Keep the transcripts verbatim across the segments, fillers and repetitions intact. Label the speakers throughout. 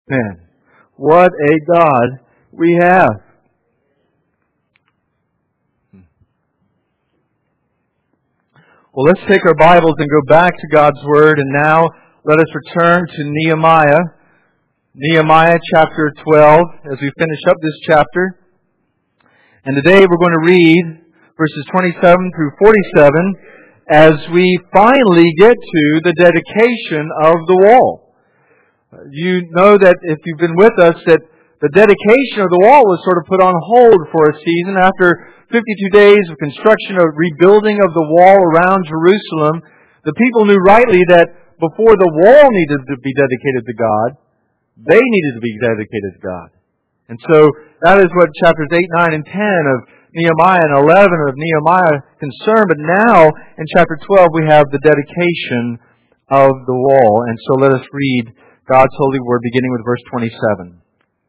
Speaker 1: Man, what a God we have. Well, let's take our Bibles and go back to God's Word, and now let us return to Nehemiah. Nehemiah chapter twelve, as we finish up this chapter. And today we're going to read verses twenty-seven through forty-seven as we finally get to the dedication of the wall. You know that if you've been with us that the dedication of the wall was sort of put on hold for a season after fifty-two days of construction, of rebuilding of the wall around Jerusalem. The people knew rightly that before the wall needed to be dedicated to God, they needed to be dedicated to God. And so that is what chapters eight, nine, and ten of Nehemiah and eleven of Nehemiah concern. But now in chapter twelve we have the dedication of the wall. And so let us read God's holy word beginning with verse twenty-seven.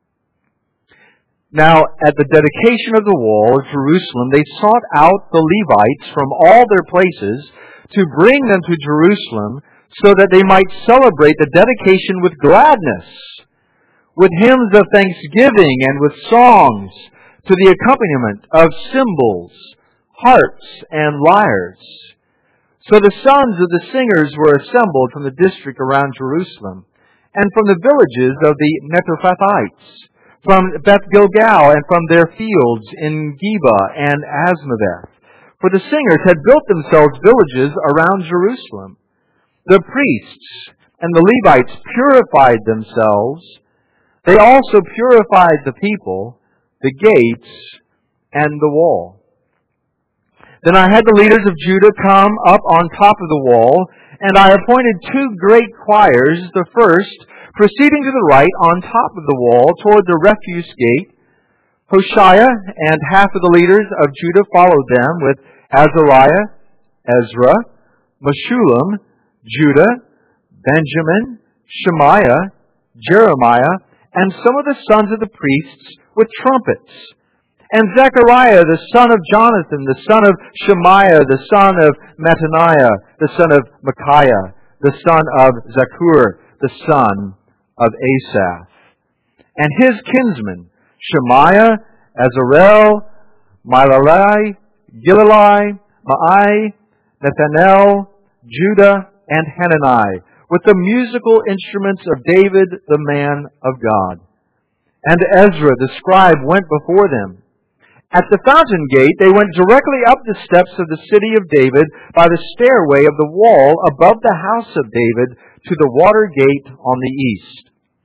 Speaker 1: Now, at the dedication of the wall of Jerusalem, they sought out the Levites from all their places to bring them to Jerusalem so that they might celebrate the dedication with gladness, with hymns of thanksgiving and with songs, to the accompaniment of cymbals, harps, and lyres. So the sons of the singers were assembled from the district around Jerusalem, and from the villages of the Netophathites, from Beth Gilgal, and from their fields in Geba and Asmaveth. For the singers had built themselves villages around Jerusalem. The priests and the Levites purified themselves. They also purified the people, the gates, and the wall. Then I had the leaders of Judah come up on top of the wall, and I appointed two great choirs, the first proceeding to the right on top of the wall toward the refuse gate. Hoshea and half of the leaders of Judah followed them with Azariah, Ezra, Meshullam, Judah, Benjamin, Shemaiah, Jeremiah, and some of the sons of the priests with trumpets. And Zechariah, the son of Jonathan, the son of Shemaiah, the son of Mattaniah, the son of Micaiah, the son of Zakur, the son of Asaph. And his kinsmen, Shemaiah, Azarel, Milalai, Gilalai, Maai, Nathanael, Judah, and Hanani, with the musical instruments of David, the man of God. And Ezra, the scribe, went before them. At the fountain gate, they went directly up the steps of the city of David by the stairway of the wall above the house of David to the water gate on the east.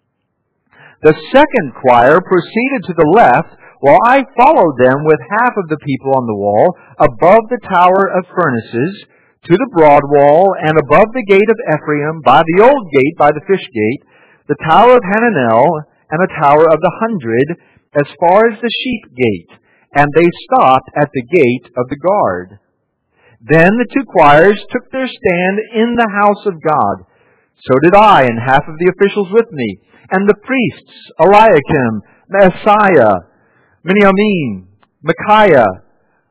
Speaker 1: The second choir proceeded to the left, while I followed them with half of the people on the wall above the tower of furnaces to the broad wall and above the gate of Ephraim by the old gate by the fish gate, the tower of Hananel and the tower of the hundred as far as the sheep gate. And they stopped at the gate of the guard. Then the two choirs took their stand in the house of God. So did I and half of the officials with me, and the priests, Eliakim, Maaseiah, Miniamin, Micaiah,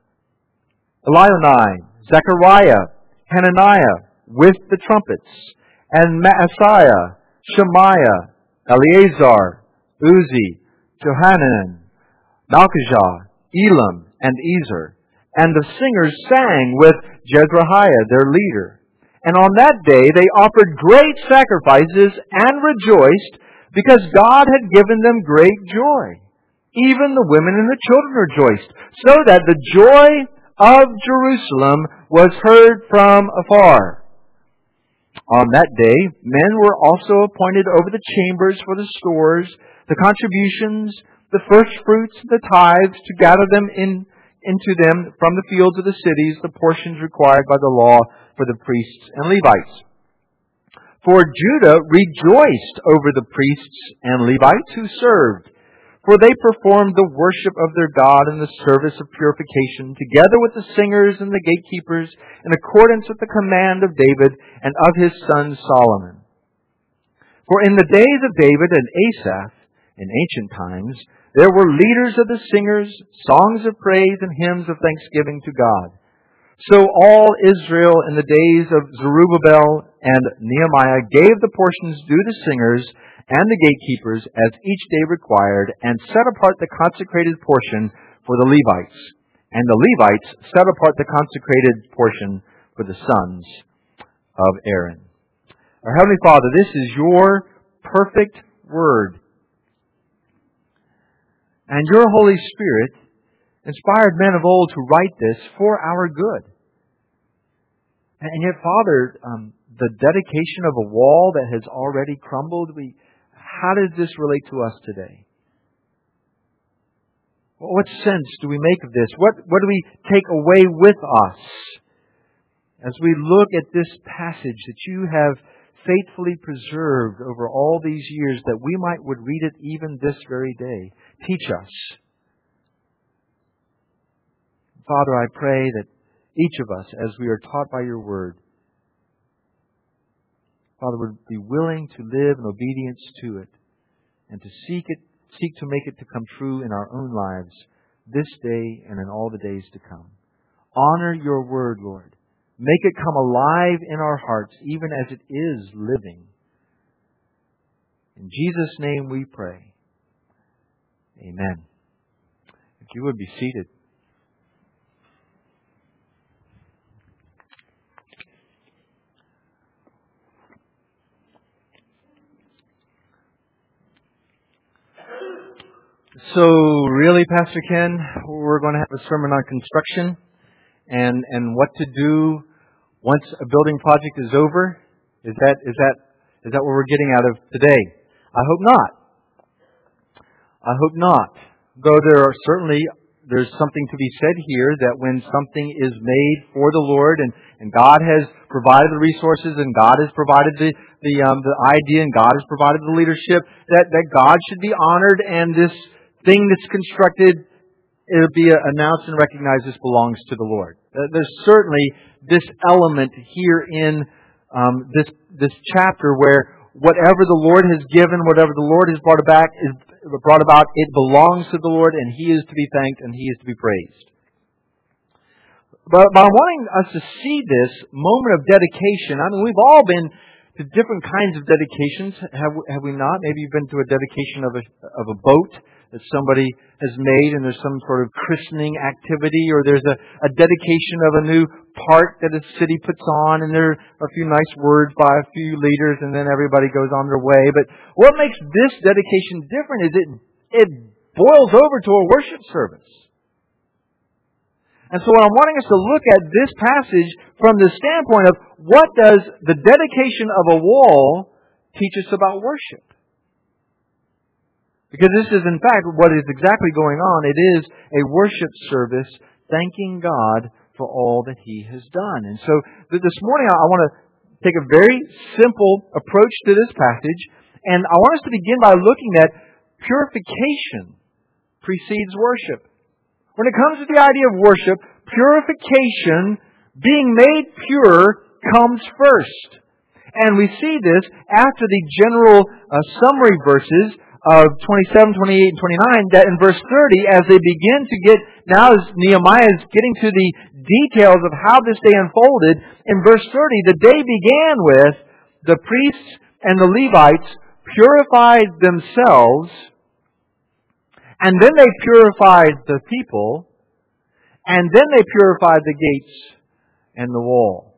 Speaker 1: Elionai, Zechariah, Hananiah, with the trumpets, and Maaseiah, Shemaiah, Eleazar, Uzi, Johanan, Malchijah, Elam, and Ezer. And the singers sang with Jezrahiah, their leader. And on that day they offered great sacrifices and rejoiced, because God had given them great joy. Even the women and the children rejoiced, so that the joy of Jerusalem was heard from afar. On that day men were also appointed over the chambers for the stores, the contributions, the first fruits, the tithes, to gather them in into them from the fields of the cities, the portions required by the law for the priests and Levites. For Judah rejoiced over the priests and Levites who served, for they performed the worship of their God in the service of purification, together with the singers and the gatekeepers, in accordance with the command of David and of his son Solomon. For in the days of David and Asaph, in ancient times, there were leaders of the singers, songs of praise and hymns of thanksgiving to God. So all Israel in the days of Zerubbabel and Nehemiah gave the portions due the singers and the gatekeepers as each day required, and set apart the consecrated portion for the Levites. And the Levites set apart the consecrated portion for the sons of Aaron. Our Heavenly Father, this is your perfect word. And your Holy Spirit inspired men of old to write this for our good. And yet, Father, um, the dedication of a wall that has already crumbled, we, how does this relate to us today? What sense do we make of this? What, what do we take away with us as we look at this passage that you have faithfully preserved over all these years, that we might would read it even this very day? Teach us. Father, I pray that each of us, as we are taught by your word, Father, would be willing to live in obedience to it and to seek it, seek to make it to come true in our own lives this day and in all the days to come. Honor your word, Lord. Make it come alive in our hearts, even as it is living. In Jesus' name we pray. Amen. If you would be seated. So, really, Pastor Ken, we're going to have a sermon on construction and and what to do once a building project is over. Is that is that is that what we're getting out of today? I hope not. I hope not. Though there are certainly there's something to be said here that when something is made for the Lord and, and God has provided the resources and God has provided the the um, the idea and God has provided the leadership, that that God should be honored, and this thing that's constructed, it'll be announced and recognized this belongs to the Lord. There's certainly this element here in um, this this chapter where whatever the Lord has given, whatever the Lord has brought about, is brought about, it belongs to the Lord, and He is to be thanked and He is to be praised. But by wanting us to see this moment of dedication, I mean, we've all been to different kinds of dedications, have have we not? Maybe you've been to a dedication of a of a boat that somebody has made, and there's some sort of christening activity, or there's a, a dedication of a new park that a city puts on, and there are a few nice words by a few leaders, and then everybody goes on their way. But what makes this dedication different is it it boils over to a worship service. And so I'm wanting us to look at this passage from the standpoint of what does the dedication of a wall teach us about worship? Because this is, in fact, what is exactly going on. It is a worship service thanking God for all that He has done. And so this morning I want to take a very simple approach to this passage. And I want us to begin by looking at purification precedes worship. When it comes to the idea of worship, purification, being made pure, comes first. And we see this after the general uh, summary verses of twenty-seven, twenty-eight, and twenty-nine, that in verse thirty, as they begin to get, now as Nehemiah is getting to the details of how this day unfolded, in verse thirty, the day began with the priests and the Levites purified themselves, and then they purified the people, and then they purified the gates and the wall.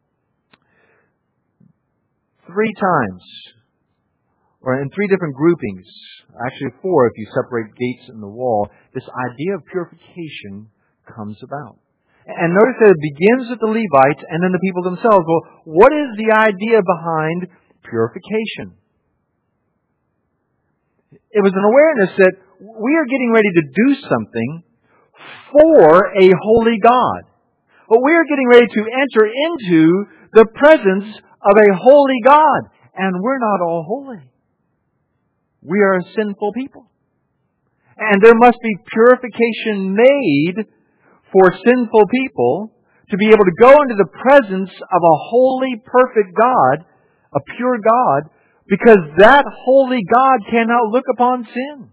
Speaker 1: Three times, or in three different groupings, actually four if you separate gates and the wall, this idea of purification comes about. And notice that it begins with the Levites and then the people themselves. Well, what is the idea behind purification? It was an awareness that we are getting ready to do something for a holy God. But we are getting ready to enter into the presence of a holy God. And we're not all holy. We are a sinful people. And there must be purification made for sinful people to be able to go into the presence of a holy, perfect God, a pure God, because that holy God cannot look upon sin.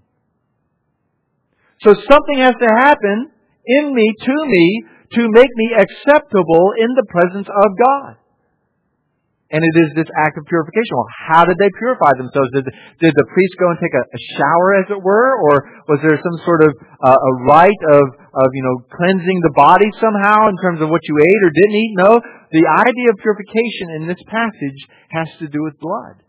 Speaker 1: So something has to happen in me, to me, to make me acceptable in the presence of God. And it is this act of purification. Well, how did they purify themselves? Did, did the priest go and take a, a shower, as it were? Or was there some sort of uh, a rite of, of, you know, cleansing the body somehow in terms of what you ate or didn't eat? No. The idea of purification in this passage has to do with blood.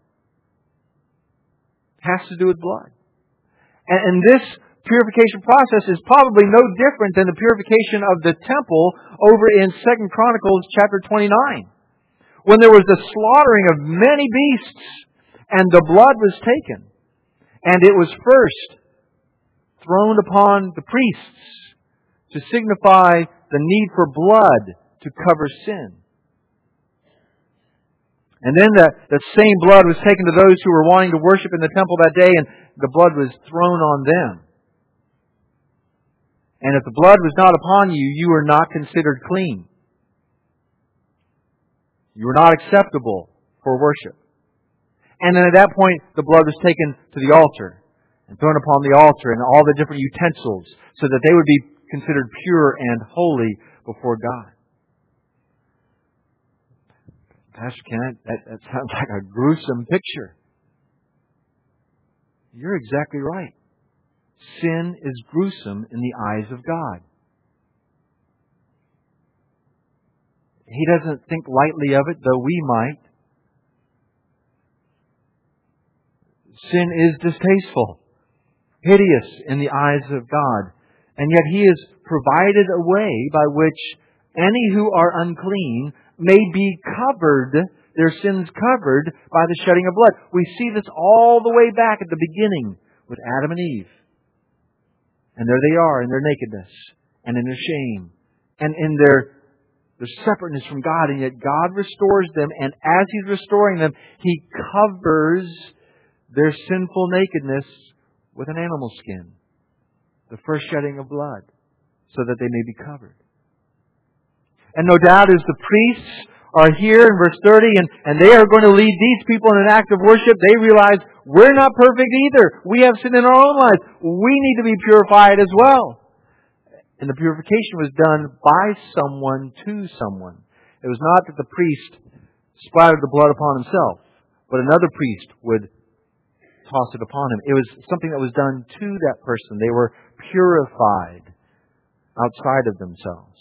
Speaker 1: Has to do with blood. And, and this purification process is probably no different than the purification of the temple over in Second Chronicles chapter twenty-nine. When there was the slaughtering of many beasts, and the blood was taken, and it was first thrown upon the priests to signify the need for blood to cover sin. And then the, the same blood was taken to those who were wanting to worship in the temple that day, and the blood was thrown on them. And if the blood was not upon you, you were not considered clean. You were not acceptable for worship. And then at that point, the blood was taken to the altar and thrown upon the altar and all the different utensils so that they would be considered pure and holy before God. Pastor Ken, that, that sounds like a gruesome picture. You're exactly right. Sin is gruesome in the eyes of God. He doesn't think lightly of it, though we might. Sin is distasteful, hideous in the eyes of God. And yet He has provided a way by which any who are unclean may be covered, their sins covered, by the shedding of blood. We see this all the way back at the beginning with Adam and Eve. And there they are in their nakedness and in their shame and in their Their separateness from God, and yet God restores them, and as He's restoring them, He covers their sinful nakedness with an animal skin. The first shedding of blood, so that they may be covered. And no doubt as the priests are here in verse thirty, and, and they are going to lead these people in an act of worship, they realize we're not perfect either. We have sin in our own lives. We need to be purified as well. And the purification was done by someone to someone. It was not that the priest splattered the blood upon himself, but another priest would toss it upon him. It was something that was done to that person. They were purified outside of themselves.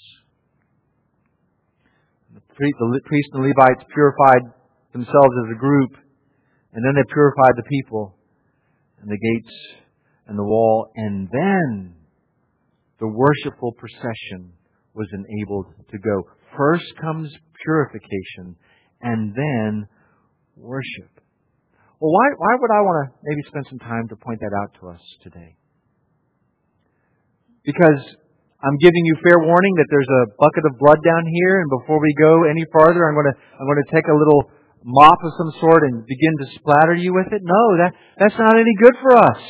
Speaker 1: The priest and the Levites purified themselves as a group, and then they purified the people and the gates and the wall, and then the worshipful procession was enabled to go. First comes purification, and then worship. Well, why, why would I want to maybe spend some time to point that out to us today? Because I'm giving you fair warning that there's a bucket of blood down here, and before we go any farther, I'm going to I'm going to take a little mop of some sort and begin to splatter you with it. No, that that's not any good for us.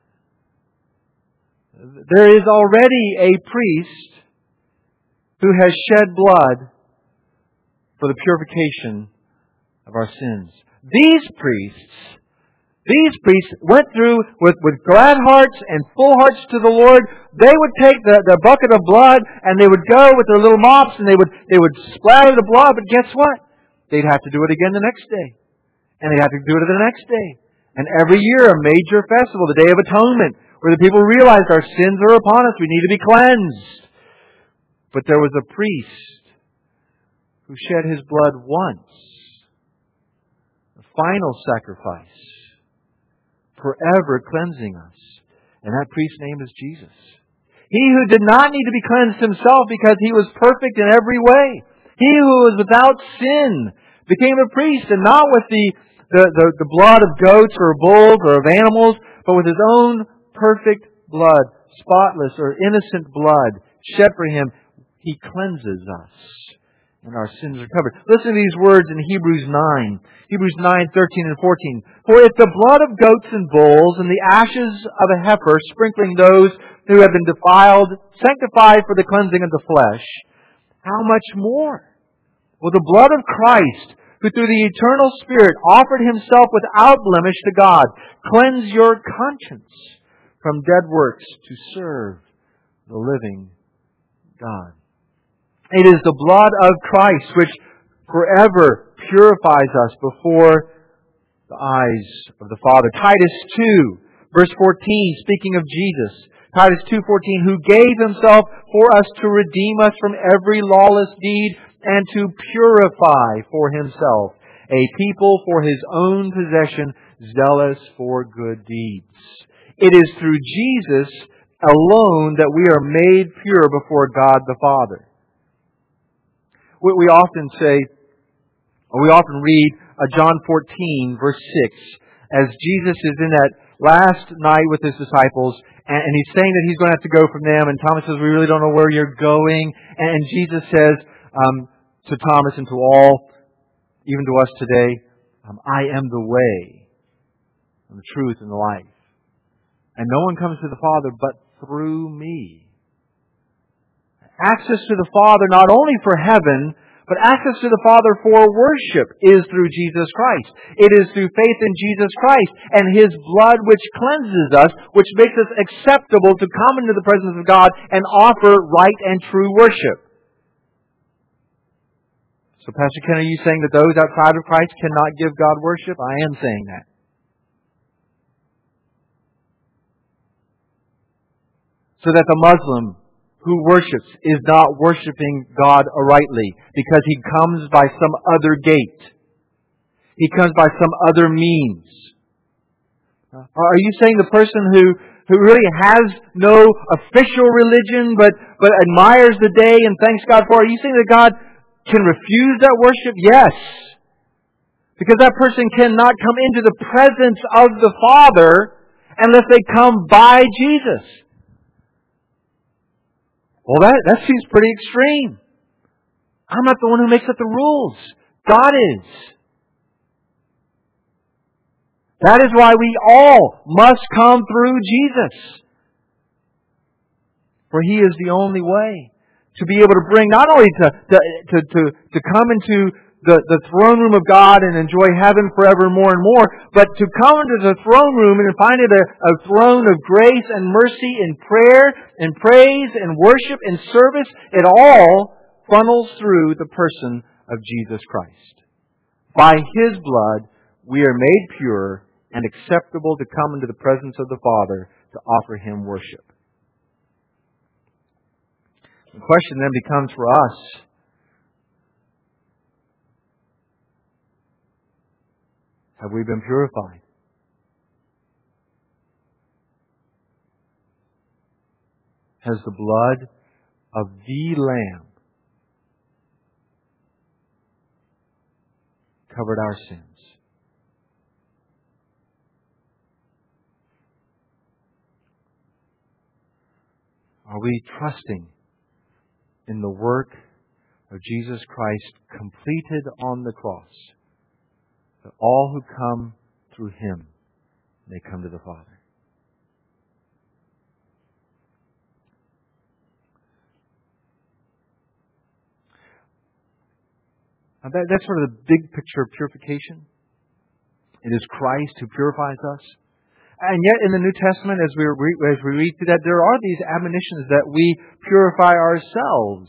Speaker 1: There is already a priest who has shed blood for the purification of our sins. These priests, these priests went through with, with glad hearts and full hearts to the Lord. They would take the, the bucket of blood and they would go with their little mops and they would they would splatter the blood. But guess what? They'd have to do it again the next day. And they'd have to do it the next day. And every year a major festival, the Day of Atonement, where the people realized our sins are upon us. We need to be cleansed. But there was a priest who shed his blood once. The final sacrifice. Forever cleansing us. And that priest's name is Jesus. He who did not need to be cleansed himself because He was perfect in every way. He who was without sin became a priest, and not with the, the, the, the blood of goats or bulls or of animals, but with His own perfect blood, spotless or innocent blood shed for Him. He cleanses us, and our sins are covered. Listen to these words in Hebrews nine. Hebrews nine, thirteen and fourteen. For if the blood of goats and bulls and the ashes of a heifer, sprinkling those who have been defiled, sanctified for the cleansing of the flesh, how much more will the blood of Christ, who through the eternal Spirit offered Himself without blemish to God, cleanse your conscience from dead works to serve the living God. It is the blood of Christ which forever purifies us before the eyes of the Father. Titus two, verse fourteen, speaking of Jesus. Titus two fourteen, who gave Himself for us to redeem us from every lawless deed and to purify for Himself a people for His own possession, zealous for good deeds. It is through Jesus alone that we are made pure before God the Father. We, we often say, or we often read uh, John fourteen, verse six, as Jesus is in that last night with His disciples, and, and He's saying that He's going to have to go from them, and Thomas says, we really don't know where you're going. And, and Jesus says um, to Thomas and to all, even to us today, um, I am the way, and the truth, and the life. And no one comes to the Father but through me. Access to the Father not only for heaven, but access to the Father for worship is through Jesus Christ. It is through faith in Jesus Christ and His blood which cleanses us, which makes us acceptable to come into the presence of God and offer right and true worship. So, Pastor Ken, are you saying that those outside of Christ cannot give God worship? I am saying that. So that the Muslim who worships is not worshiping God rightly because he comes by some other gate. He comes by some other means. Are you saying the person who, who really has no official religion but, but admires the day and thanks God for it, are you saying that God can refuse that worship? Yes. Because that person cannot come into the presence of the Father unless they come by Jesus. Well, that, that seems pretty extreme. I'm not the one who makes up the rules. God is. That is why we all must come through Jesus. For He is the only way to be able to bring, not only to, to, to, to, to come into the, the throne room of God and enjoy heaven forever more and more, but to come into the throne room and find it a, a throne of grace and mercy and prayer and praise and worship and service. It all funnels through the person of Jesus Christ. By His blood, we are made pure and acceptable to come into the presence of the Father to offer Him worship. The question then becomes for us, have we been purified? Has the blood of the Lamb covered our sins? Are we trusting in the work of Jesus Christ completed on the cross, that all who come through Him may come to the Father? Now that, that's sort of the big picture of purification. It is Christ who purifies us. And yet in the New Testament, as we, re- as we read through that, there are these admonitions that we purify ourselves.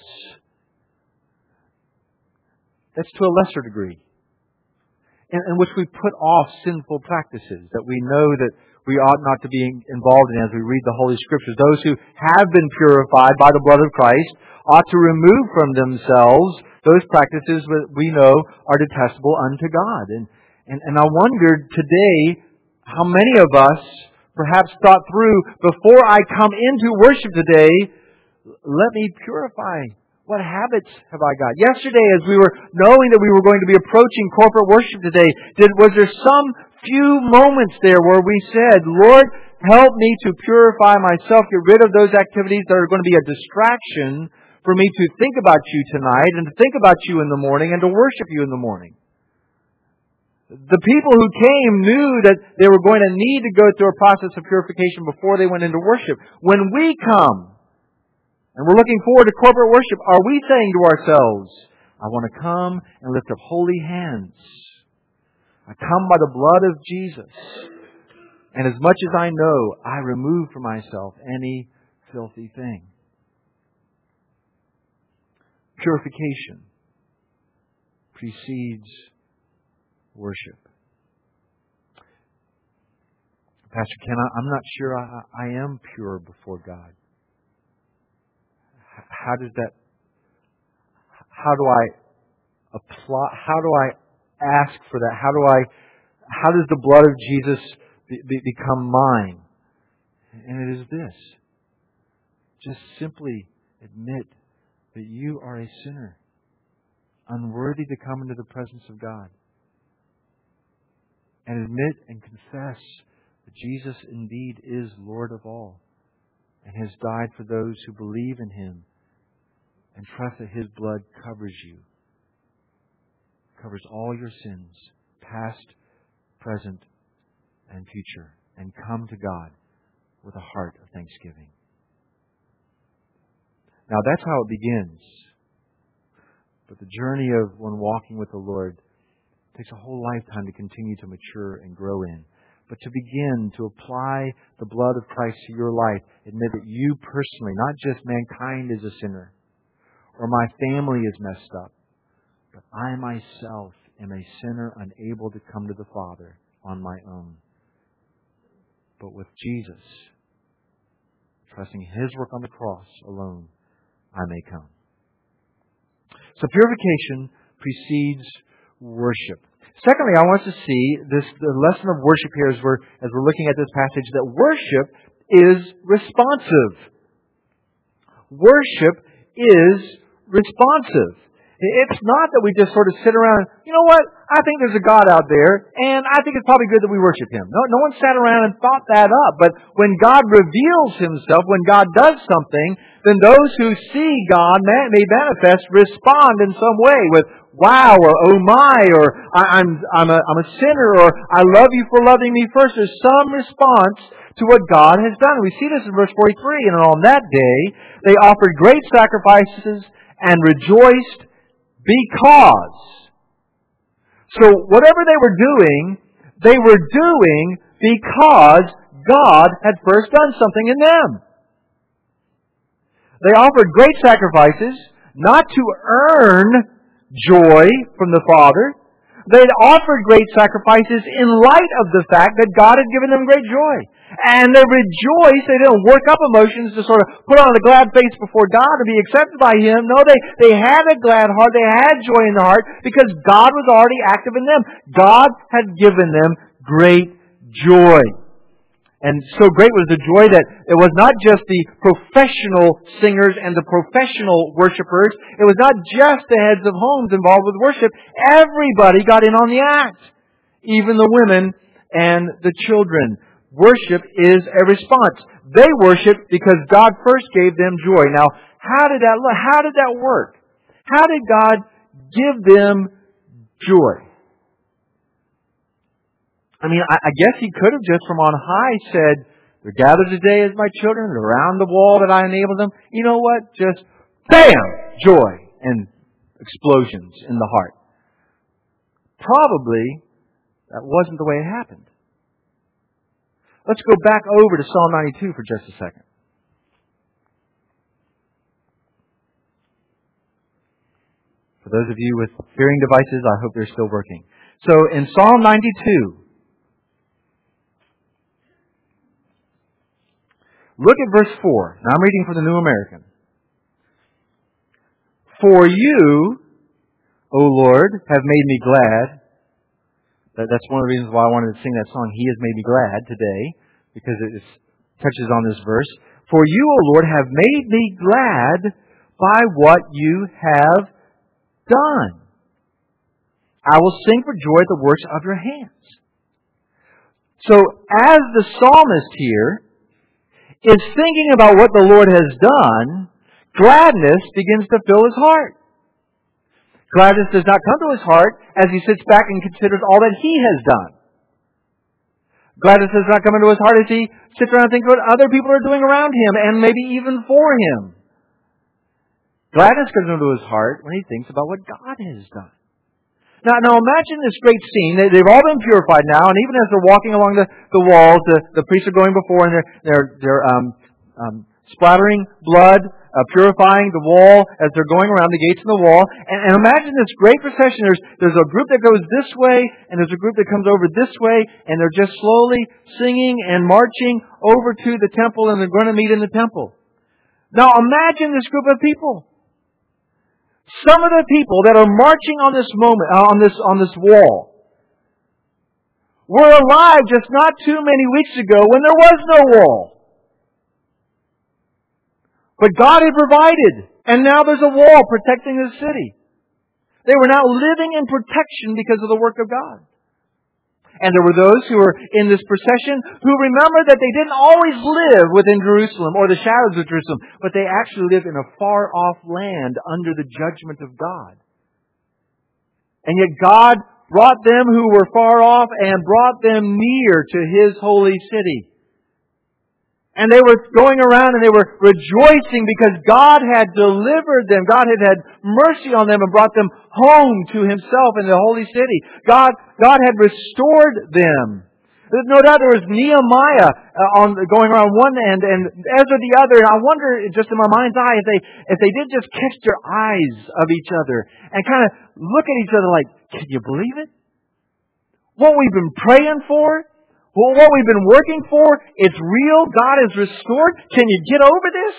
Speaker 1: That's to a lesser degree. In, in which we put off sinful practices that we know that we ought not to be involved in as we read the Holy Scriptures. Those who have been purified by the blood of Christ ought to remove from themselves those practices that we know are detestable unto God. And, and, and I wondered today how many of us perhaps thought through, before I come into worship today, let me purify. What habits have I got? Yesterday, as we were knowing that we were going to be approaching corporate worship today, did, was there some few moments there where we said, Lord, help me to purify myself, get rid of those activities that are going to be a distraction for me to think about you tonight and to think about you in the morning and to worship you in the morning? The people who came knew that they were going to need to go through a process of purification before they went into worship. When we come, and we're looking forward to corporate worship, are we saying to ourselves, I want to come and lift up holy hands. I come by the blood of Jesus. And as much as I know, I remove from myself any filthy thing. Purification precedes worship. Pastor Ken, I'm not sure I, I am pure before God. How does that, how do I apply, how do I ask for that? How do I, how does the blood of Jesus be, be, become mine? And it is this. Just simply admit that you are a sinner, unworthy to come into the presence of God. And admit and confess that Jesus indeed is Lord of all and has died for those who believe in Him and trust that His blood covers you, covers all your sins, past, present, and future, and come to God with a heart of thanksgiving. Now that's how it begins. But the journey of one walking with the Lord takes a whole lifetime to continue to mature and grow in. But to begin to apply the blood of Christ to your life, admit that you personally, not just mankind, is a sinner, or my family is messed up, but I myself am a sinner unable to come to the Father on my own. But with Jesus, trusting His work on the cross alone, I may come. So purification precedes worship. Secondly, I want us to see this the lesson of worship here as we're, as we're looking at this passage, that worship is responsive. Worship is responsive. It's not that we just sort of sit around, you know what, I think there's a God out there, and I think it's probably good that we worship Him. No, no one sat around and thought that up. But when God reveals Himself, when God does something, then those who see God may, may manifest, respond in some way with wow, or oh my, or I, I'm I'm a I'm a sinner, or I love you for loving me first. There's some response to what God has done. We see this in verse forty-three. And on that day, they offered great sacrifices and rejoiced because. So whatever they were doing, they were doing because God had first done something in them. They offered great sacrifices, not to earn joy from the Father. They had offered great sacrifices in light of the fact that God had given them great joy. And they rejoiced. They didn't work up emotions to sort of put on a glad face before God to be accepted by Him. No, they, they had a glad heart. They had joy in their heart because God was already active in them. God had given them great joy. And so great was the joy that it was not just the professional singers and the professional worshipers. It was not just the heads of homes involved with worship. Everybody got in on the act. Even the women and the children. Worship is a response. They worship because God first gave them joy. Now, how did that look? How did that work? How did God give them joy? I mean, I, I guess He could have just from on high said, they're gathered today as my children, they're around the wall that I enabled them. You know what? Just, bam! Joy and explosions in the heart. Probably, that wasn't the way it happened. Let's go back over to Psalm ninety-two for just a second. For those of you with hearing devices, I hope they're still working. So in Psalm ninety-two, look at verse four. Now I'm reading from the New American. For you, O Lord, have made me glad. That, that's one of the reasons why I wanted to sing that song, He has made me glad, today, because it is, touches on this verse. For you, O Lord, have made me glad by what you have done. I will sing for joy at the works of your hands. So, as the psalmist here is thinking about what the Lord has done, gladness begins to fill his heart. Gladness does not come to his heart as he sits back and considers all that he has done. Gladness does not come into his heart as he sits around and thinks what other people are doing around him and maybe even for him. Gladness comes into his heart when he thinks about what God has done. Now, now imagine this great scene. They, they've all been purified now, and even as they're walking along the, the walls, the, the priests are going before and they're, they're, they're um, um, splattering blood, uh, purifying the wall as they're going around the gates of the wall. And, and imagine this great procession. There's, there's a group that goes this way, and there's a group that comes over this way, and they're just slowly singing and marching over to the temple, and they're going to meet in the temple. Now imagine this group of people. Some of the people that are marching on this moment, uh, on this on this wall, were alive just not too many weeks ago when there was no wall. But God had provided, and now there's a wall protecting the city. They were now living in protection because of the work of God. And there were those who were in this procession who remembered that they didn't always live within Jerusalem or the shadows of Jerusalem, but they actually lived in a far-off land under the judgment of God. And yet God brought them who were far off and brought them near to His holy city. And they were going around and they were rejoicing because God had delivered them. God had had mercy on them and brought them home to Himself in the holy city. God, God had restored them. There's no doubt there was Nehemiah uh, on going around one end and Ezra the other. And I wonder, just in my mind's eye, if they if they did just catch their eyes of each other and kind of look at each other like, can you believe it? What we've been praying for? Well, what we've been working for, it's real. God has restored. Can you get over this?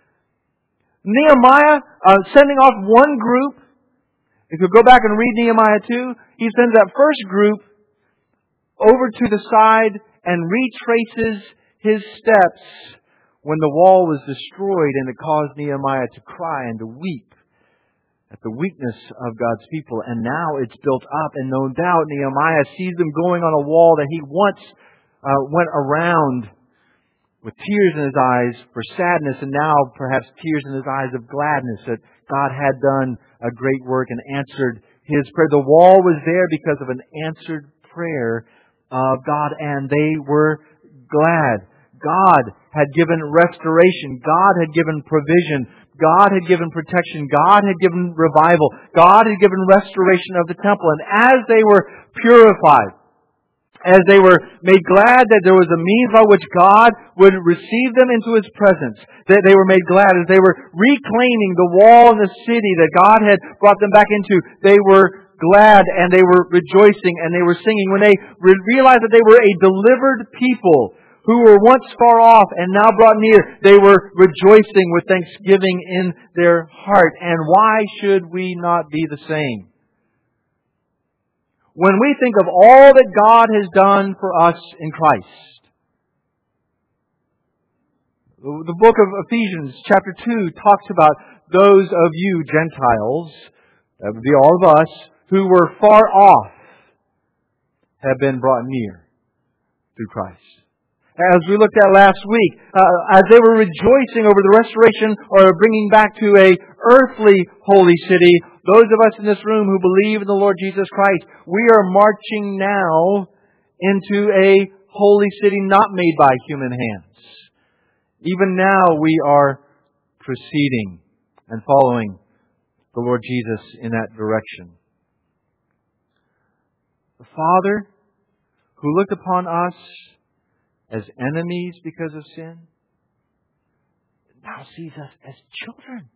Speaker 1: Nehemiah uh, sending off one group. If you go back and read Nehemiah two, he sends that first group over to the side and retraces his steps when the wall was destroyed, and it caused Nehemiah to cry and to weep at the weakness of God's people. And now it's built up, and no doubt Nehemiah sees them going on a wall that he once uh, went around with tears in his eyes for sadness, and now perhaps tears in his eyes of gladness that God had done a great work and answered his prayer. The wall was there because of an answered prayer of God, and they were glad. God had given restoration. God had given provision. God had given protection. God had given revival. God had given restoration of the temple. And as they were purified, as they were made glad that there was a means by which God would receive them into His presence, that they were made glad as they were reclaiming the wall and the city that God had brought them back into, they were glad and they were rejoicing and they were singing. When they realized that they were a delivered people who were once far off and now brought near, they were rejoicing with thanksgiving in their heart. And why should we not be the same? When we think of all that God has done for us in Christ. The book of Ephesians chapter two talks about those of you Gentiles, that would be all of us, who were far off, have been brought near through Christ. As we looked at last week, uh, as they were rejoicing over the restoration or bringing back to a earthly holy city, those of us in this room who believe in the Lord Jesus Christ, we are marching now into a holy city not made by human hands. Even now we are proceeding and following the Lord Jesus in that direction. The Father who looked upon us as enemies because of sin now sees us as children.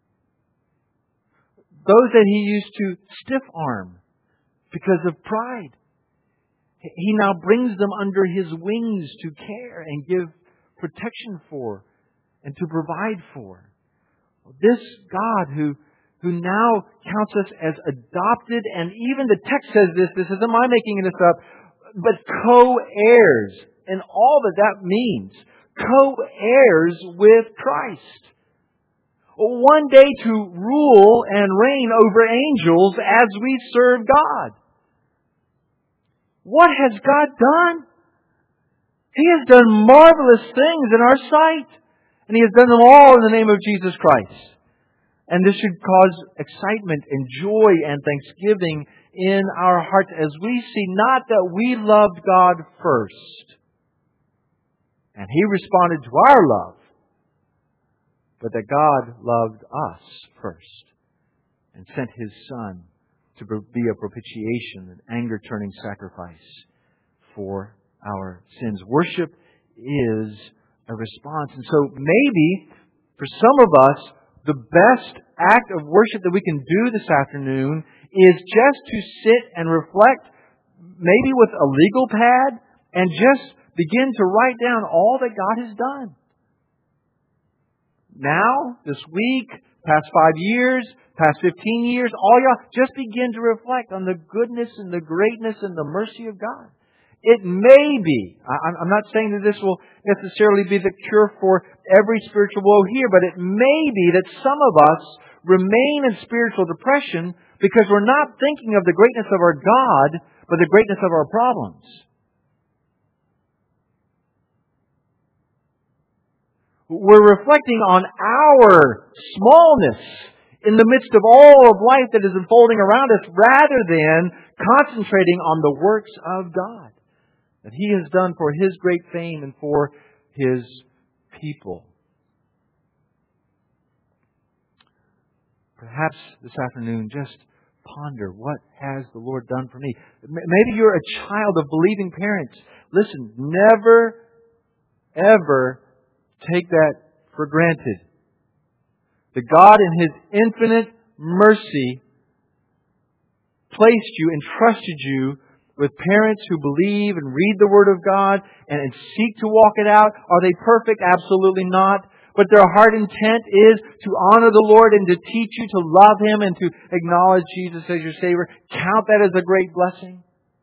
Speaker 1: Those that He used to stiff-arm because of pride, He now brings them under His wings to care and give protection for and to provide for. This God who, who now counts us as adopted, and even the text says this, this isn't my making this up, but co-heirs, and all that that means. Co-heirs with Christ. One day to rule and reign over angels as we serve God. What has God done? He has done marvelous things in our sight. And He has done them all in the name of Jesus Christ. And this should cause excitement and joy and thanksgiving in our hearts as we see not that we loved God first, and He responded to our love, but that God loved us first and sent His Son to be a propitiation, an anger-turning sacrifice for our sins. Worship is a response. And so maybe for some of us, the best act of worship that we can do this afternoon is just to sit and reflect, maybe with a legal pad, and just begin to write down all that God has done. Now, this week, past five years, past fifteen years, all y'all just begin to reflect on the goodness and the greatness and the mercy of God. It may be, I'm not saying that this will necessarily be the cure for every spiritual woe here, but it may be that some of us remain in spiritual depression because we're not thinking of the greatness of our God, but the greatness of our problems. We're reflecting on our smallness in the midst of all of life that is unfolding around us, rather than concentrating on the works of God that He has done for His great fame and for His people. Perhaps this afternoon, just ponder, what has the Lord done for me? Maybe you're a child of believing parents. Listen, never, ever take that for granted. That God in His infinite mercy placed you, entrusted you with parents who believe and read the Word of God and, and seek to walk it out. Are they perfect? Absolutely not. But their heart intent is to honor the Lord and to teach you to love Him and to acknowledge Jesus as your Savior. Count that as a great blessing.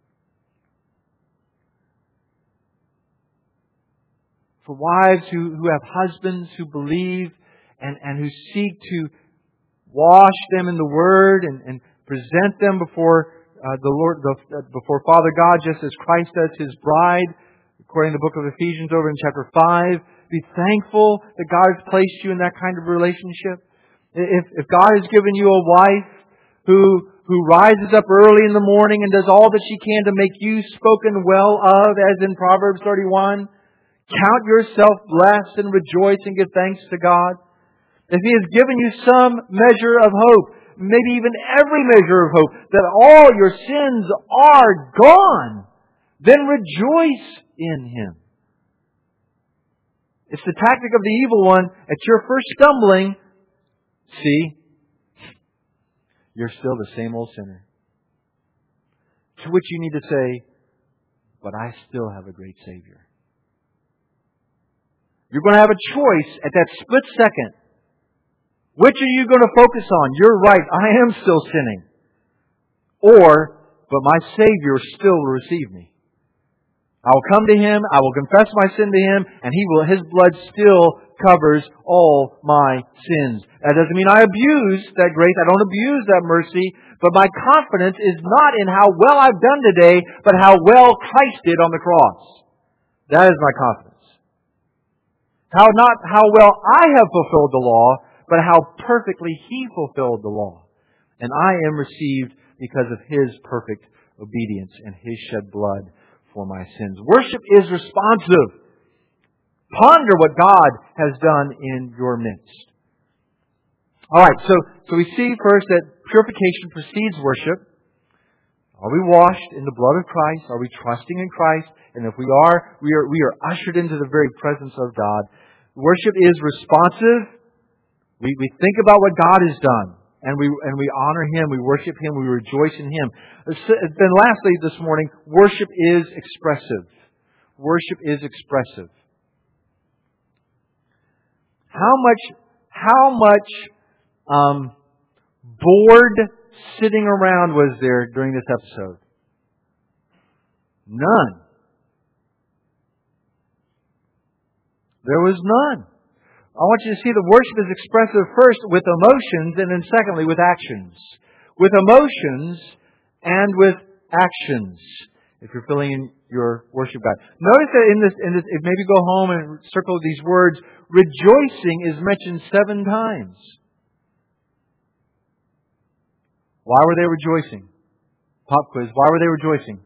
Speaker 1: For wives who, who have husbands who believe and, and who seek to wash them in the Word and, and present them before uh, the Lord, the, before Father God, just as Christ does His bride, according to the book of Ephesians over in chapter five. Be thankful that God has placed you in that kind of relationship. If, if God has given you a wife who, who rises up early in the morning and does all that she can to make you spoken well of, as in Proverbs thirty-one, count yourself blessed and rejoice and give thanks to God. If He has given you some measure of hope, maybe even every measure of hope, that all your sins are gone, then rejoice in Him. It's the tactic of the evil one. At your first stumbling, see, you're still the same old sinner. To which you need to say, but I still have a great Savior. You're going to have a choice at that split second. Which are you going to focus on? You're right, I am still sinning. Or, but my Savior still will receive me. I will come to Him, I will confess my sin to Him, and He will, His blood still covers all my sins. That doesn't mean I abuse that grace, I don't abuse that mercy, but my confidence is not in how well I've done today, but how well Christ did on the cross. That is my confidence. How not how well I have fulfilled the law, but how perfectly He fulfilled the law. And I am received because of His perfect obedience and His shed blood for my sins. Worship is responsive. Ponder what God has done in your midst. Alright, so, so we see first that purification precedes worship. Are we washed in the blood of Christ? Are we trusting in Christ? And if we are, we are, we are ushered into the very presence of God. Worship is responsive. We, we think about what God has done. And we and we honor Him, we worship Him, we rejoice in Him. Then lastly this morning, worship is expressive. Worship is expressive. How much, how much um, bored sitting around was there during this episode? None. There was none. I want you to see that worship is expressive first with emotions and then secondly with actions. With emotions and with actions. If you're filling in your worship guide. Notice that in this, in this, if maybe go home and circle these words, rejoicing is mentioned seven times. Why were they rejoicing? Pop quiz. Why were they rejoicing?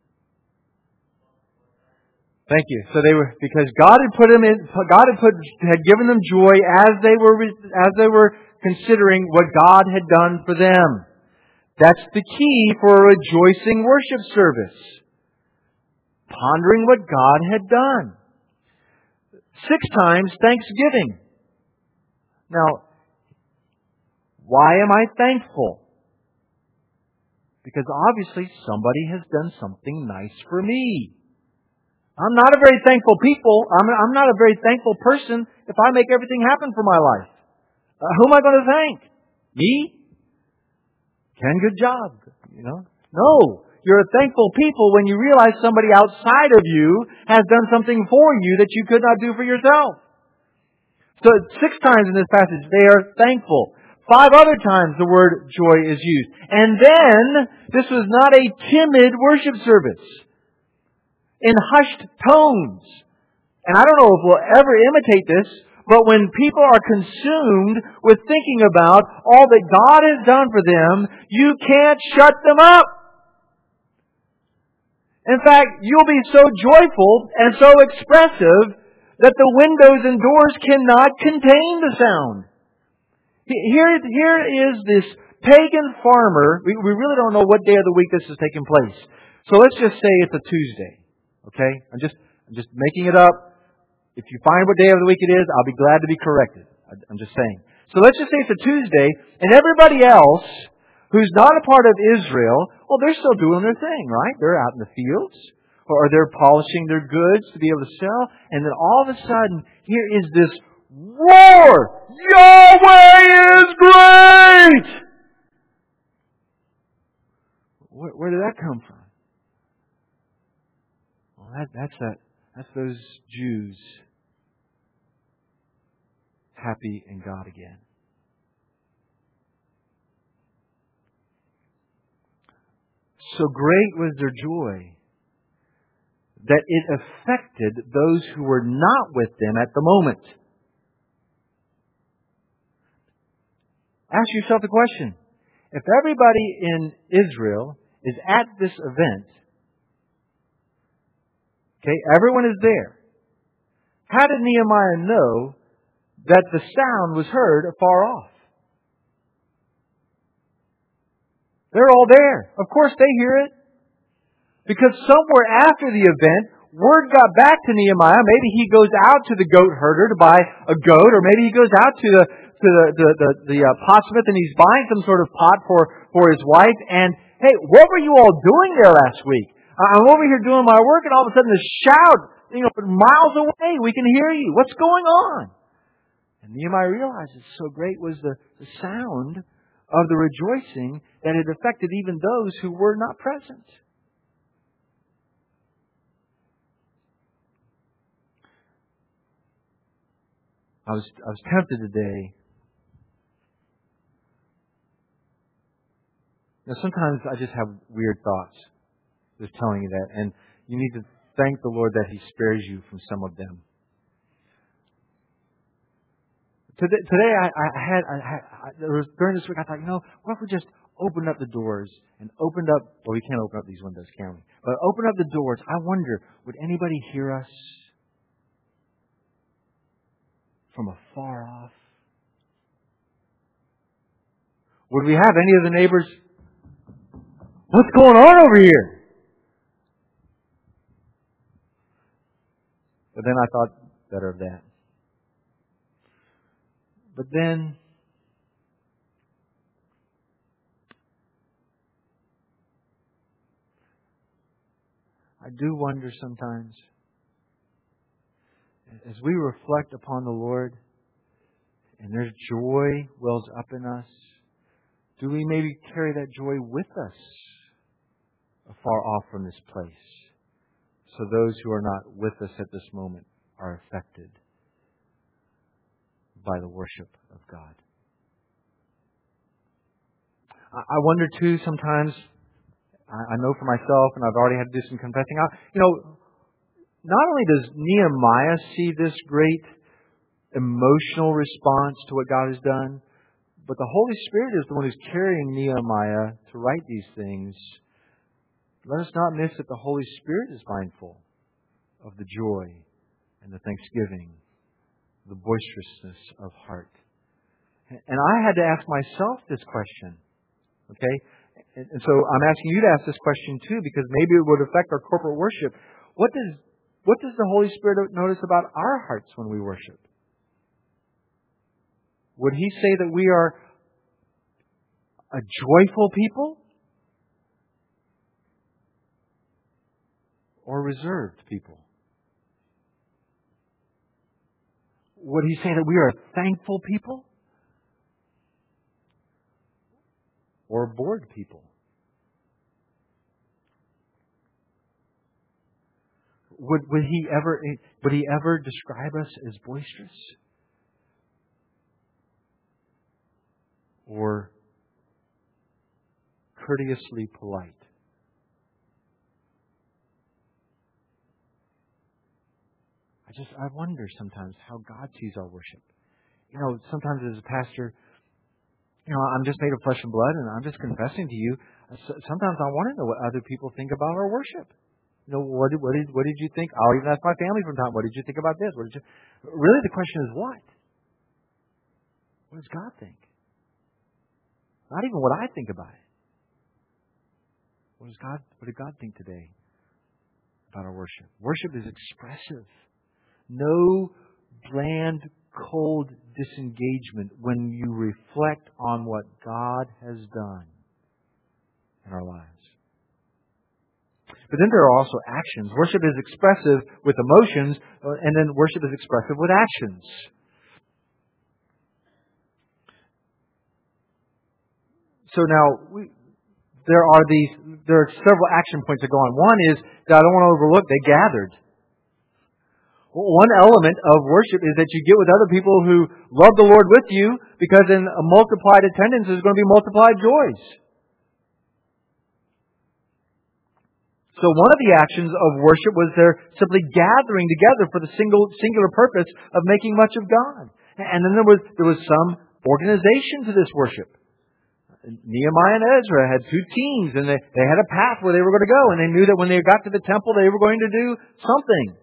Speaker 1: Thank you. So they were, because God had put them in, God had put, had given them joy as they were, as they were considering what God had done for them. That's the key for a rejoicing worship service. Pondering what God had done. Six times thanksgiving. Now, why am I thankful? Because obviously somebody has done something nice for me. I'm not a very thankful people. I'm, I'm not a very thankful person if I make everything happen for my life. Uh, who am I going to thank? Me? Ken, good job. You know? No. You're a thankful people when you realize somebody outside of you has done something for you that you could not do for yourself. So six times in this passage they are thankful. Five other times the word joy is used. And then, this was not a timid worship service. In hushed tones. And I don't know if we'll ever imitate this, but when people are consumed with thinking about all that God has done for them, you can't shut them up. In fact, you'll be so joyful and so expressive that the windows and doors cannot contain the sound. Here, here is this pagan farmer. We, we really don't know what day of the week this is taking place. So let's just say it's a Tuesday. Okay? I'm just, I'm just making it up. If you find what day of the week it is, I'll be glad to be corrected. I'm just saying. So let's just say it's a Tuesday, and everybody else who's not a part of Israel, well, they're still doing their thing, right? They're out in the fields, or they're polishing their goods to be able to sell, and then all of a sudden, here is this roar! Yahweh is great! Where, where did that come from? Well, that, that's that. That's those Jews happy in God again. So great was their joy that it affected those who were not with them at the moment. Ask yourself the question. If everybody in Israel is at this event, okay, everyone is there, how did Nehemiah know that the sound was heard afar off? They're all there. Of course they hear it. Because somewhere after the event, word got back to Nehemiah. Maybe he goes out to the goat herder to buy a goat, or maybe he goes out to the to the the, the, the uh, potsmith and he's buying some sort of pot for, for his wife. And, hey, what were you all doing there last week? I'm over here doing my work, and all of a sudden the shout, you know, miles away, we can hear you. What's going on? And Nehemiah realizes so great was the, the sound of the rejoicing that it affected even those who were not present. I was I was tempted today. Now sometimes I just have weird thoughts. Just telling you that, and you need to thank the Lord that He spares you from some of them. Today, today I, I had, I had I, there was, during this week, I thought, you know, what if we just opened up the doors and opened up, well, we can't open up these windows, can we? But open up the doors. I wonder, would anybody hear us from afar off? Would we have any of the neighbors, what's going on over here? But then I thought better of that. But then, I do wonder sometimes, as we reflect upon the Lord, and there's joy wells up in us, do we maybe carry that joy with us afar off from this place, so those who are not with us at this moment are affected by the worship of God? I wonder too sometimes, I know for myself, and I've already had to do some confessing, you know, not only does Nehemiah see this great emotional response to what God has done, but the Holy Spirit is the one who's carrying Nehemiah to write these things. Let us not miss that the Holy Spirit is mindful of the joy and the thanksgiving, the boisterousness of heart. And I had to ask myself this question. Okay? And so I'm asking you to ask this question too, because maybe it would affect our corporate worship. What does what does the Holy Spirit notice about our hearts when we worship? Would He say that we are a joyful people? Or reserved people? Would He say that we are a thankful people? Or bored people? Would, would He ever would He ever describe us as boisterous? Or courteously polite? I just I wonder sometimes how God sees our worship. You know, sometimes as a pastor, you know, I'm just made of flesh and blood, and I'm just confessing to you. Sometimes I want to know what other people think about our worship. You know, what did what did what did you think? I'll even ask my family from time. What did you think about this? What did you? Really, the question is what? What does God think? Not even what I think about it. What does God? What did God think today about our worship? Worship is expressive. No bland, cold disengagement when you reflect on what God has done in our lives. But then there are also actions. Worship is expressive with emotions, and then worship is expressive with actions. So now, we, there are these, there are several action points that go on. One is, that I don't want to overlook, they gathered. One element of worship is that you get with other people who love the Lord with you, because in a multiplied attendance there's going to be multiplied joys. So one of the actions of worship was their simply gathering together for the single singular purpose of making much of God. And then there was there was some organization to this worship. Nehemiah and Ezra had two teams, and they, they had a path where they were going to go, and they knew that when they got to the temple they were going to do something.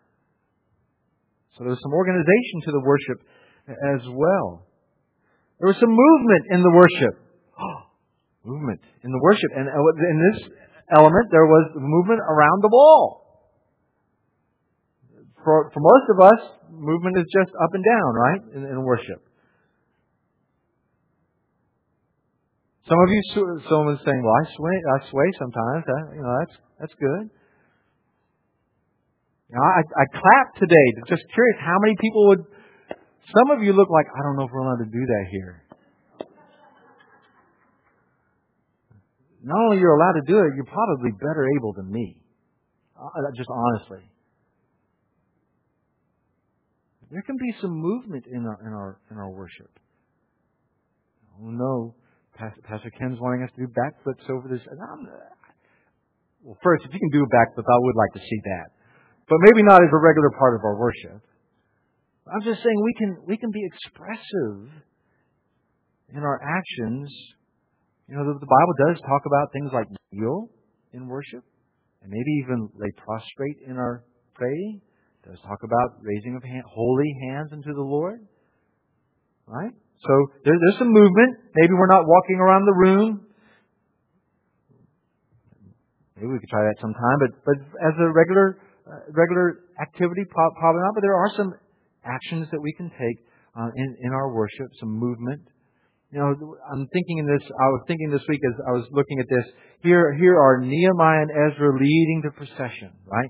Speaker 1: So there was some organization to the worship as well. There was some movement in the worship. Movement in the worship. And in this element, there was movement around the wall. For, for most of us, movement is just up and down, right, in, in worship. Some of you, someone's saying, well, I sway, I sway sometimes. That, you know, that's, that's good. Now, I, I clapped today. Just curious how many people would... Some of you look like, I don't know if we're allowed to do that here. Not only you're allowed to do it, you're probably better able than me. Just honestly. There can be some movement in our in our, in our worship. Oh no, Pastor, Pastor Ken's wanting us to do backflips over this. Well, first, if you can do a backflip, I would like to see that. But maybe not as a regular part of our worship. I'm just saying we can we can be expressive in our actions. You know, the, the Bible does talk about things like kneel in worship, and maybe even lay prostrate in our praying. It does talk about raising of hand, holy hands unto the Lord. Right? So there, there's some movement. Maybe we're not walking around the room. Maybe we could try that sometime. But but as a regular uh, regular activity, probably not. But there are some actions that we can take uh, in in our worship. Some movement. You know, I'm thinking in this. I was thinking this week as I was looking at this. Here, here are Nehemiah and Ezra leading the procession, right?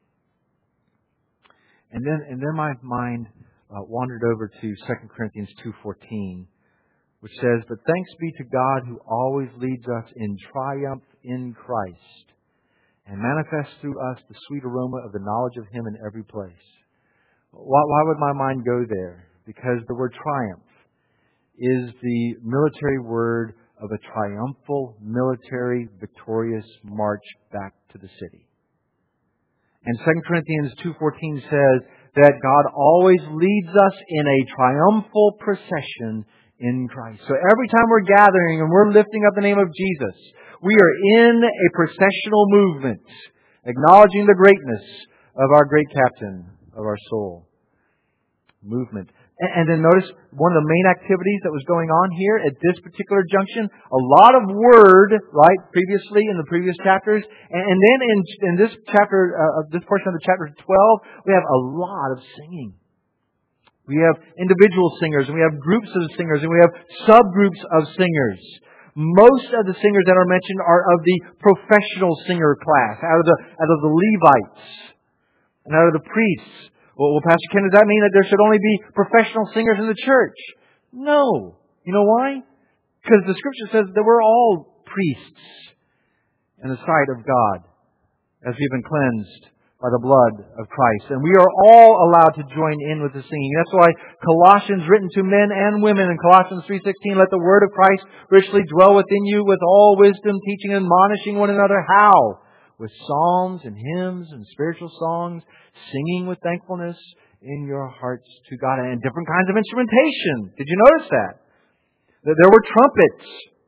Speaker 1: And then, and then my mind uh, wandered over to Second Corinthians two fourteen, which says, "But thanks be to God who always leads us in triumph in Christ, and manifests through us the sweet aroma of the knowledge of Him in every place." Why, why would my mind go there? Because the word triumph is the military word of a triumphal, military, victorious march back to the city. And Second Corinthians two fourteen says that God always leads us in a triumphal procession in Christ. So every time we're gathering and we're lifting up the name of Jesus, we are in a processional movement, acknowledging the greatness of our great captain of our soul. movement. And, and then notice one of the main activities that was going on here at this particular junction, a lot of word, right, previously in the previous chapters. And, and then in, in this chapter, uh, this portion of the chapter twelve, we have a lot of singing. We have individual singers, and we have groups of singers, and we have subgroups of singers. Most of the singers that are mentioned are of the professional singer class, out of the out of the Levites and out of the priests. Well, well, Pastor Ken, does that mean that there should only be professional singers in the church? No. You know why? Because the Scripture says that we're all priests in the sight of God, as we've been cleansed by the blood of Christ. And we are all allowed to join in with the singing. That's why Colossians, written to men and women in Colossians three sixteen, let the word of Christ richly dwell within you with all wisdom, teaching and admonishing one another. How? With psalms and hymns and spiritual songs, singing with thankfulness in your hearts to God. And different kinds of instrumentation. Did you notice that? There were trumpets.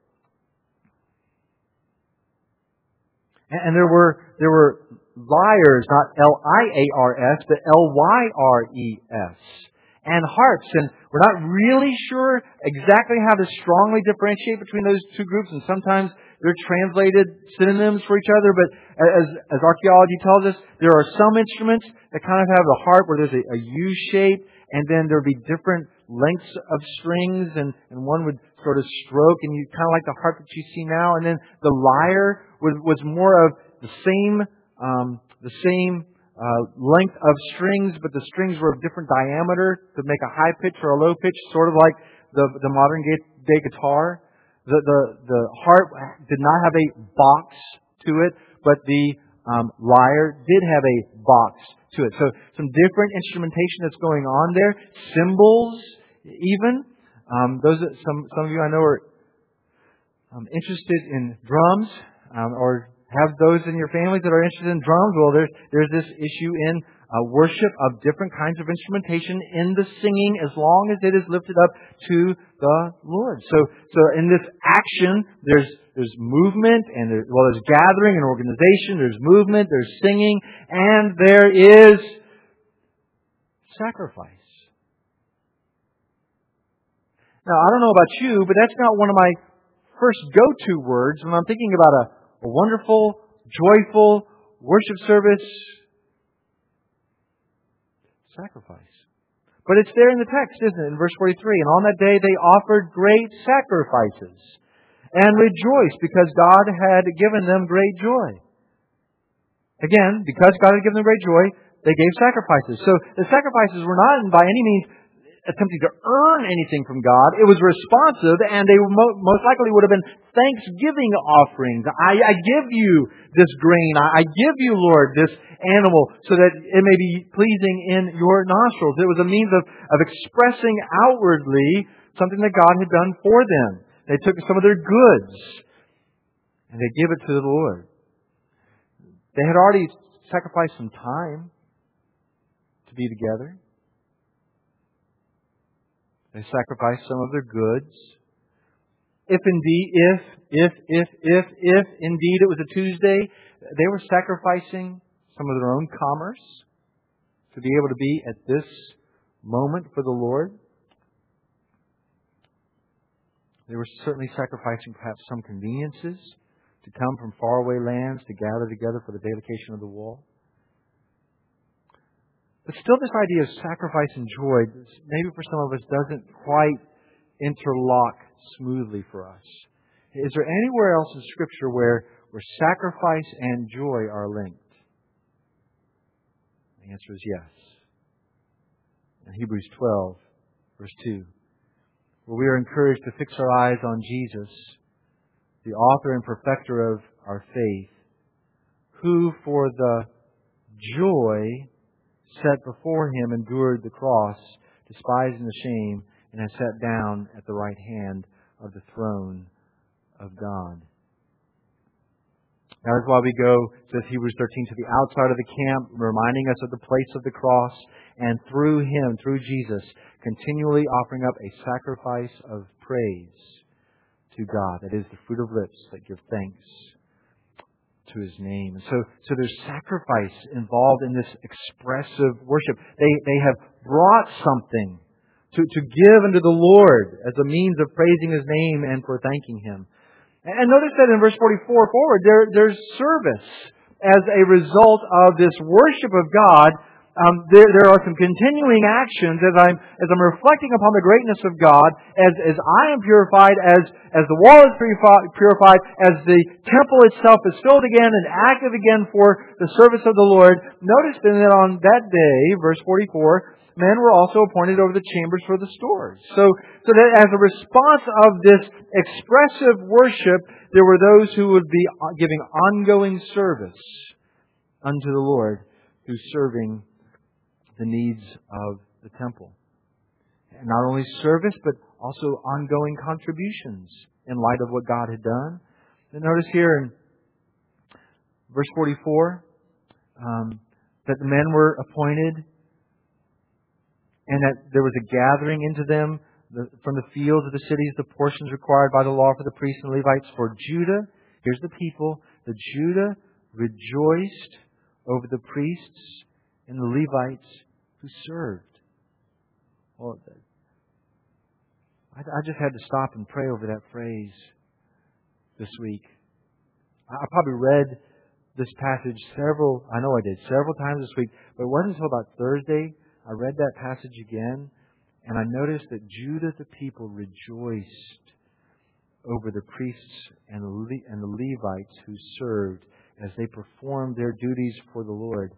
Speaker 1: And there were there were lyres, not L I A R S, but L Y R E S. And harps. And we're not really sure exactly how to strongly differentiate between those two groups. And sometimes they're translated synonyms for each other. But as, as archaeology tells us, there are some instruments that kind of have a harp where there's a, a U shape. And then there'll be different lengths of strings. And, and one would sort of stroke. And you kind of like the harp that you see now. And then the lyre was, was more of the same Um, the same uh, length of strings, but the strings were of different diameter to make a high pitch or a low pitch, sort of like the the modern day guitar. The the the harp did not have a box to it, but the um, lyre did have a box to it. So some different instrumentation that's going on there. Cymbals, even um, those some some of you I know are um, interested in drums um, or have those in your families that are interested in drums. Well, there's, there's this issue in uh, worship of different kinds of instrumentation in the singing as long as it is lifted up to the Lord. So, so in this action, there's, there's movement and there, well, there's gathering and organization, there's movement, there's singing, and there is sacrifice. Now, I don't know about you, but that's not one of my first go-to words when I'm thinking about a A wonderful, joyful worship service. Sacrifice. But it's there in the text, isn't it? In verse forty-three. And on that day they offered great sacrifices and rejoiced because God had given them great joy. Again, because God had given them great joy, they gave sacrifices. So the sacrifices were not by any means attempting to earn anything from God. It was responsive, and they mo- most likely would have been thanksgiving offerings. I, I give you this grain. I, I give you, Lord, this animal so that it may be pleasing in your nostrils. It was a means of, of expressing outwardly something that God had done for them. They took some of their goods and they give it to the Lord. They had already sacrificed some time to be together. They sacrificed some of their goods. If indeed, if, if, if, if, if indeed it was a Tuesday, they were sacrificing some of their own commerce to be able to be at this moment for the Lord. They were certainly sacrificing perhaps some conveniences to come from faraway lands to gather together for the dedication of the wall. But still this idea of sacrifice and joy, maybe for some of us, doesn't quite interlock smoothly for us. Is there anywhere else in Scripture where, where sacrifice and joy are linked? The answer is yes. In Hebrews twelve, verse two, where we are encouraged to fix our eyes on Jesus, the author and perfecter of our faith, who for the joy set before Him endured the cross, despising the shame, and has sat down at the right hand of the throne of God. That is why we go, says Hebrews thirteen, to the outside of the camp, reminding us of the place of the cross, and through Him, through Jesus, continually offering up a sacrifice of praise to God. That is the fruit of lips that give thanks to His name. And so, so there's sacrifice involved in this expressive worship. They, they have brought something to, to give unto the Lord as a means of praising His name and for thanking Him. And notice that in verse forty-four forward, there, there's service as a result of this worship of God. Um, there, there are some continuing actions as I'm as I'm reflecting upon the greatness of God, as as I am purified, as as the wall is purified, purified, as the temple itself is filled again and active again for the service of the Lord. Notice then that on that day, verse forty-four, men were also appointed over the chambers for the stores. So, so that as a response of this expressive worship, there were those who would be giving ongoing service unto the Lord through serving the needs of the temple. And not only service, but also ongoing contributions in light of what God had done. And notice here in verse forty-four um, that the men were appointed and that there was a gathering into them the, from the fields of the cities, the portions required by the law for the priests and Levites. For Judah, here's the people, the Judah rejoiced over the priests and the Levites who served. Well, I, I just had to stop and pray over that phrase this week. I, I probably read this passage several, I know I did, several times this week, but it wasn't until about Thursday I read that passage again, and I noticed that Judah, the people, rejoiced over the priests and the, Le- and the Levites who served as they performed their duties for the Lord.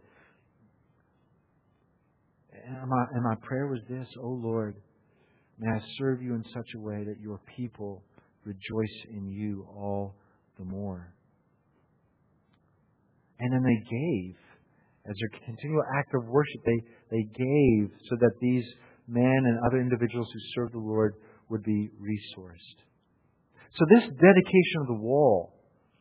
Speaker 1: And my, and my prayer was this: Oh Lord, may I serve You in such a way that Your people rejoice in You all the more. And then they gave. As their continual act of worship, they, they gave so that these men and other individuals who served the Lord would be resourced. So this dedication of the wall,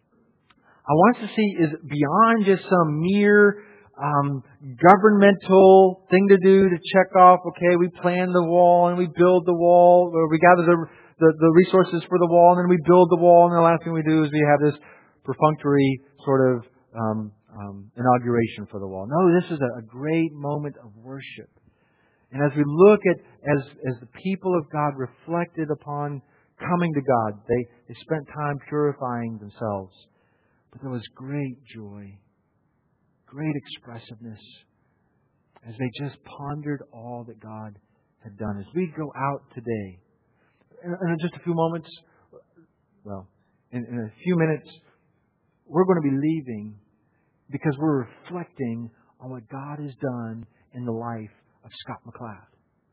Speaker 1: I want us to see, is beyond just some mere um, governmental thing to do to check off, okay, we plan the wall and we build the wall, or we gather the, the, the resources for the wall and then we build the wall, and the last thing we do is we have this perfunctory sort of um, Um, inauguration for the wall. No, this is a, a great moment of worship. And as we look at, as as the people of God reflected upon coming to God, they, they spent time purifying themselves. But there was great joy, great expressiveness, as they just pondered all that God had done. As we go out today, in, in just a few moments, well, in, in a few minutes, we're going to be leaving because we're reflecting on what God has done in the life of Scott McLeod.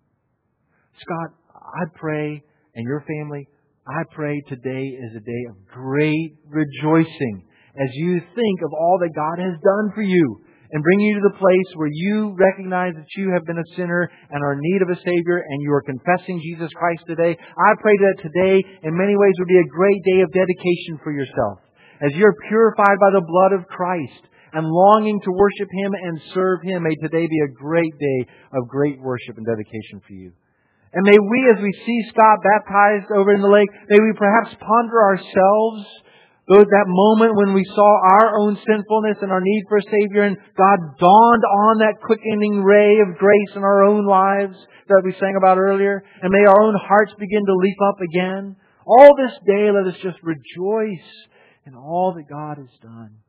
Speaker 1: Scott, I pray, and your family, I pray today is a day of great rejoicing as you think of all that God has done for you and bring you to the place where you recognize that you have been a sinner and are in need of a Savior, and you are confessing Jesus Christ today. I pray that today, in many ways, would be a great day of dedication for yourself. As you're purified by the blood of Christ and longing to worship Him and serve Him, may today be a great day of great worship and dedication for you. And may we, as we see Scott baptized over in the lake, may we perhaps ponder ourselves those, that moment when we saw our own sinfulness and our need for a Savior, and God dawned on that quickening ray of grace in our own lives that we sang about earlier. And may our own hearts begin to leap up again. All this day, let us just rejoice in all that God has done.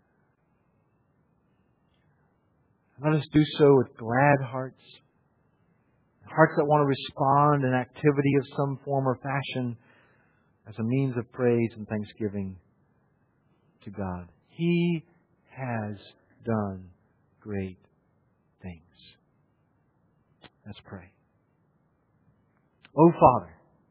Speaker 1: Let us do so with glad hearts. Hearts that want to respond in activity of some form or fashion as a means of praise and thanksgiving to God. He has done great things. Let's pray. Oh, Father,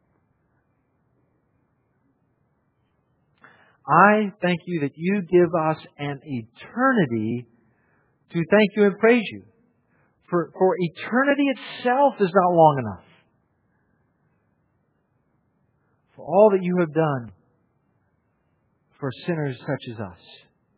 Speaker 1: I thank You that You give us an eternity to thank You and praise You. For, for eternity itself is not long enough. For all that You have done for sinners such as us.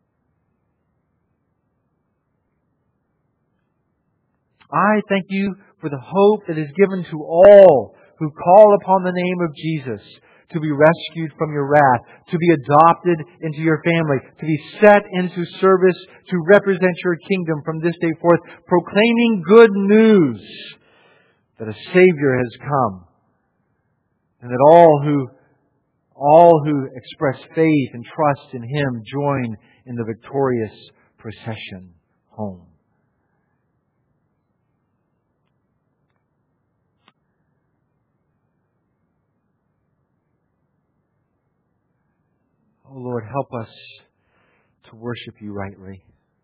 Speaker 1: I thank You for the hope that is given to all who call upon the name of Jesus, to be rescued from your wrath, to be adopted into your family, to be set into service to represent your kingdom from this day forth, proclaiming good news that a Savior has come, and that all who all who express faith and trust in Him join in the victorious procession home. Oh Lord, help us to worship You rightly.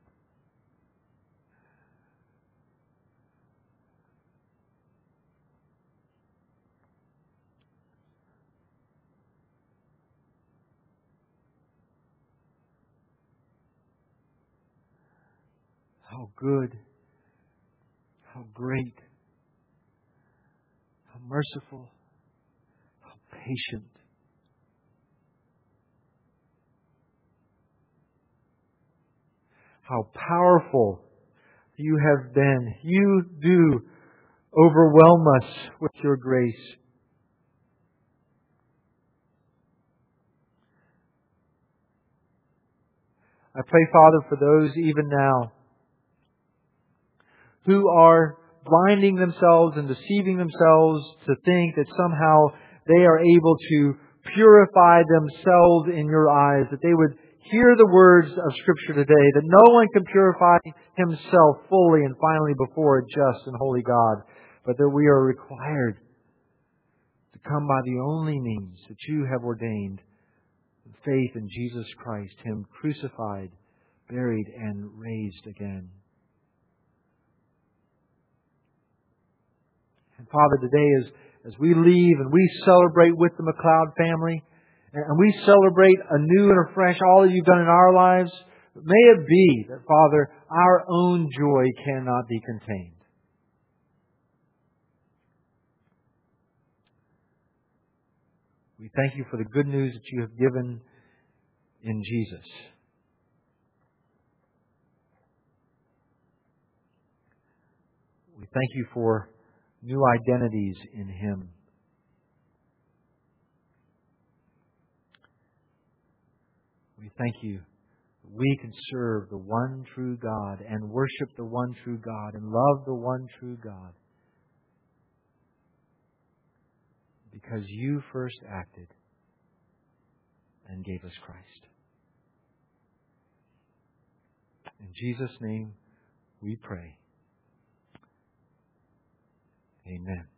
Speaker 1: How good, how great, how merciful, how patient. How powerful You have been. You do overwhelm us with Your grace. I pray, Father, for those even now who are blinding themselves and deceiving themselves to think that somehow they are able to purify themselves in Your eyes, that they would hear the words of Scripture today, that no one can purify himself fully and finally before a just and holy God, but that we are required to come by the only means that You have ordained, faith in Jesus Christ, Him crucified, buried, and raised again. And Father, today as, as we leave and we celebrate with the McLeod family, and we celebrate anew and afresh all that You've done in our lives, may it be that, Father, our own joy cannot be contained. We thank You for the good news that You have given in Jesus. We thank You for new identities in Him. We thank You that we can serve the one true God and worship the one true God and love the one true God because You first acted and gave us Christ. In Jesus' name we pray. Amen.